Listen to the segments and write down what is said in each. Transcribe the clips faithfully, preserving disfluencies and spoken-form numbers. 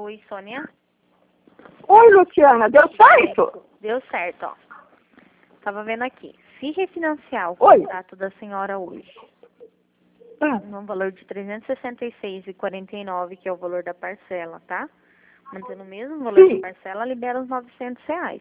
Oi, Sônia. Oi, Luciana, deu certo? Deu certo, ó. Tava vendo aqui. Se refinanciar o Oi. contrato da senhora hoje, Ah, no valor de trezentos e sessenta e seis reais e quarenta e nove centavos, que é o valor da parcela, tá? Mantendo o mesmo valor sim. da parcela, libera os novecentos reais.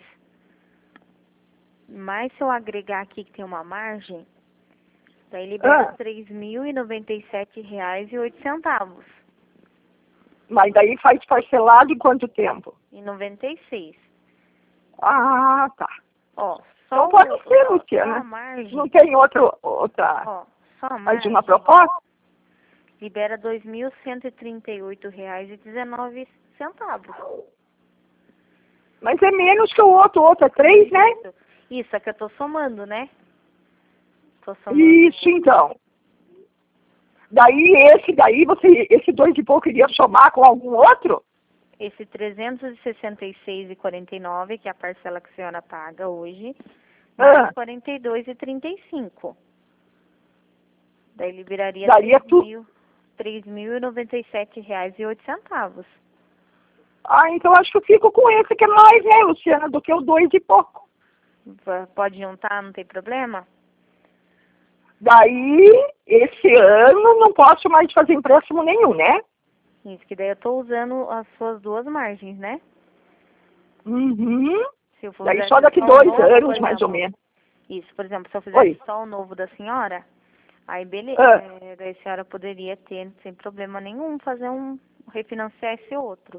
Mas se eu agregar aqui que tem uma margem, daí libera Ah, três mil e noventa e sete reais e oito centavos. mas daí faz parcelado em quanto tempo? E noventa e seis. Ah, tá. Ó, só, Então pode o- ser, só, só a Luciana. margem, Não tem outro, outra, ó, só a mais margem uma proposta? libera dois mil cento e trinta e oito reais e dezenove centavos. Mas é menos que o outro, o outro é três, né? Isso, isso é que eu tô somando, né? Tô somando. Isso, então. Daí, esse daí, você, esse dois e pouco iria somar com algum outro? Esse trezentos e sessenta e seis reais e quarenta e nove, que é a parcela que a senhora paga hoje, mais Ah, quarenta e dois reais e trinta e cinco. Daí liberaria daria três tu... mil, três mil e noventa e sete reais e oito centavos. Ah, então acho que eu fico com esse que é mais, né, Luciana, do que o dois e pouco. Va- Pode juntar, não tem problema? Daí, esse ano, não posso mais fazer empréstimo nenhum, né? Isso, que daí eu tô usando as suas duas margens, né? Uhum. Se eu Daí fizesse só daqui só o dois novo, por anos, mais ou exemplo. menos. Isso, por exemplo, se eu fizesse Oi. só o novo da senhora, aí beleza, Ah, é, daí a senhora poderia ter, sem problema nenhum, fazer um, refinanciar esse outro.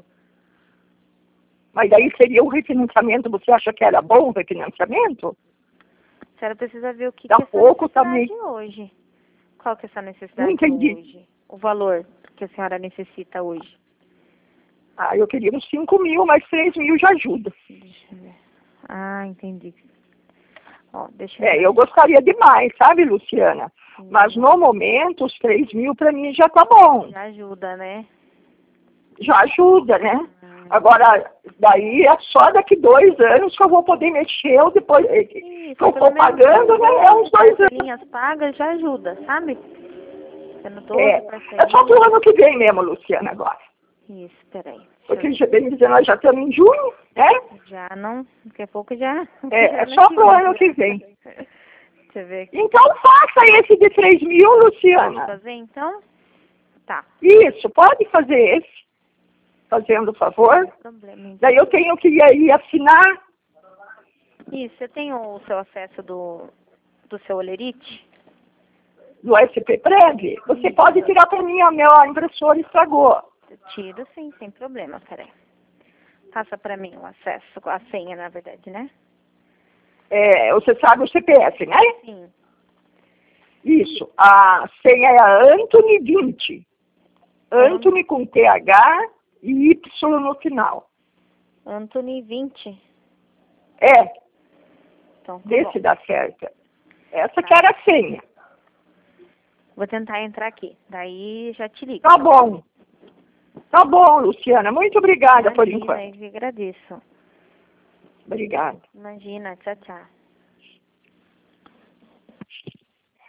mas daí seria um refinanciamento, você acha que era bom o refinanciamento? A senhora precisa ver o que, Dá que é essa pouco necessidade também. hoje. Qual que é essa Não necessidade entendi. hoje? O valor que a senhora necessita hoje. Ah, eu queria uns cinco mil, mas três mil já ajuda. Deixa eu ver. Ah, entendi. Ó, deixa eu É, entrar eu aqui. gostaria demais, sabe, Luciana? Mas Sim, no momento, os três mil para mim já tá bom. já ajuda, né? Já ajuda, né? Hum. Agora, daí é só daqui dois anos que eu vou poder mexer, ou depois eh, que Isso, eu pelo for menos pagando, né? É uns dois anos. parcelinhas pagas já ajuda, sabe? Sendo É, doze é só parcelinhas. pro ano que vem mesmo, Luciana, agora. Isso, peraí. Deixa Porque eu já bem dizer, nós já estamos em junho, né? ver. Já não, daqui a pouco já. É, já é ano só que pro vem. ano que vem. Deixa eu ver aqui. Então faça esse de três mil, Pode Luciana. fazer então? Tá. Isso, pode fazer esse, fazendo o favor. Não tem problema. Então. Daí eu tenho que ir aí assinar. Isso, você tem o seu acesso do, do seu Olerite? Do S P Prev, você Isso. pode tirar para mim, a minha impressora estragou. Tiro sim, sem problema, peraí. Passa pra mim o acesso, a senha, na verdade, né? É, você sabe o C P F, né? Sim. Isso. A senha é a Anthony vinte. Anthony com T H e Y no final. Anthony vinte. É, Então, tá vê bom. se dá certo. Essa Tá. que era a senha. Vou tentar entrar aqui. Daí já te ligo. Tá bom. Tá bom, Luciana. Muito obrigada por Imagina, enquanto. eu que agradeço. Obrigada. Imagina, tchau, tchau.